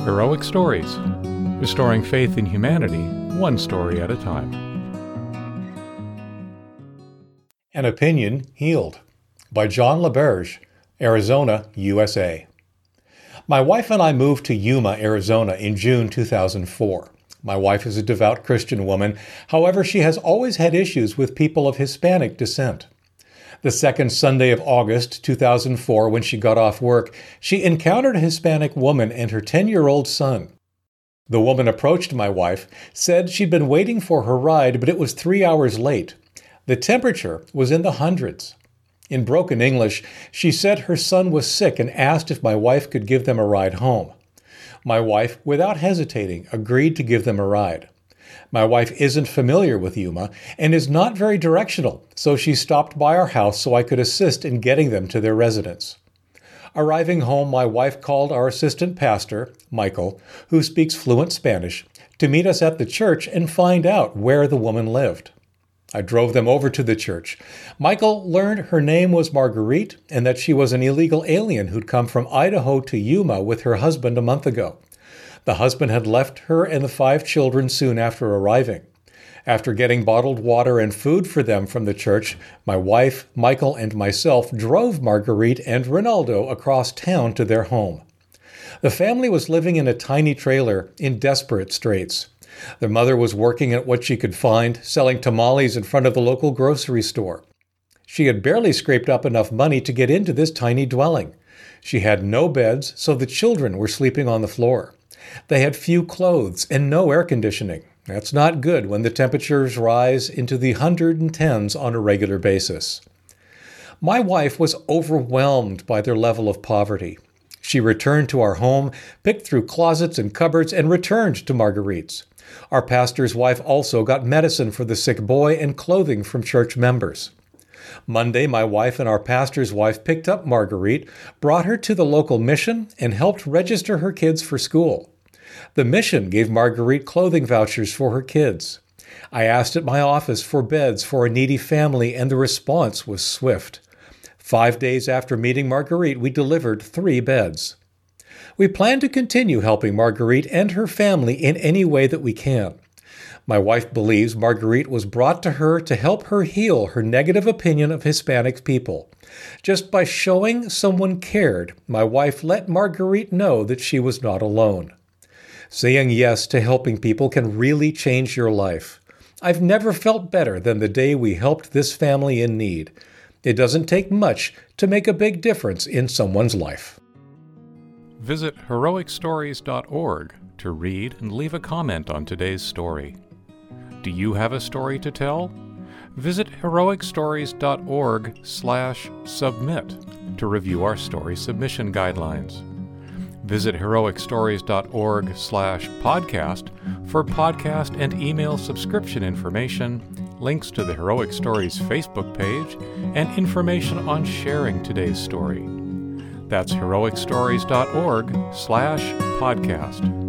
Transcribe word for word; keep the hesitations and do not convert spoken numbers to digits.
Heroic Stories, restoring faith in humanity, one story at a time. An Opinion Healed by John LaBerge, Arizona, U S A. My wife and I moved to Yuma, Arizona in June two thousand four. My wife is a devout Christian woman. However, she has always had issues with people of Hispanic descent. The second Sunday of August two thousand four, when she got off work, she encountered a Hispanic woman and her ten-year-old son. The woman approached my wife, said she'd been waiting for her ride, but it was three hours late. The temperature was in the hundreds. In broken English, she said her son was sick and asked if my wife could give them a ride home. My wife, without hesitating, agreed to give them a ride. My wife isn't familiar with Yuma and is not very directional, so she stopped by our house so I could assist in getting them to their residence. Arriving home, my wife called our assistant pastor, Michael, who speaks fluent Spanish, to meet us at the church and find out where the woman lived. I drove them over to the church. Michael learned her name was Marguerite and that she was an illegal alien who'd come from Idaho to Yuma with her husband a month ago. The husband had left her and the five children soon after arriving. After getting bottled water and food for them from the church, my wife, Michael, and myself drove Marguerite and Ronaldo across town to their home. The family was living in a tiny trailer in desperate straits. Their mother was working at what she could find, selling tamales in front of the local grocery store. She had barely scraped up enough money to get into this tiny dwelling. She had no beds, so the children were sleeping on the floor. They had few clothes and no air conditioning. That's not good when the temperatures rise into the hundred and tens on a regular basis. My wife was overwhelmed by their level of poverty. She returned to our home, picked through closets and cupboards, and returned to Marguerite's. Our pastor's wife also got medicine for the sick boy and clothing from church members. Monday, my wife and our pastor's wife picked up Marguerite, brought her to the local mission, and helped register her kids for school. The mission gave Marguerite clothing vouchers for her kids. I asked at my office for beds for a needy family, and the response was swift. Five days after meeting Marguerite, we delivered three beds. We plan to continue helping Marguerite and her family in any way that we can. My wife believes Marguerite was brought to her to help her heal her negative opinion of Hispanic people. Just by showing someone cared, my wife let Marguerite know that she was not alone. Saying yes to helping people can really change your life. I've never felt better than the day we helped this family in need. It doesn't take much to make a big difference in someone's life. Visit heroic stories dot org to read and leave a comment on today's story. Do you have a story to tell? Visit heroic stories dot org slash submit to review our story submission guidelines. Visit heroic stories dot org slash podcast for podcast and email subscription information, links to the Heroic Stories Facebook page, and information on sharing today's story. That's heroic stories dot org slash podcast.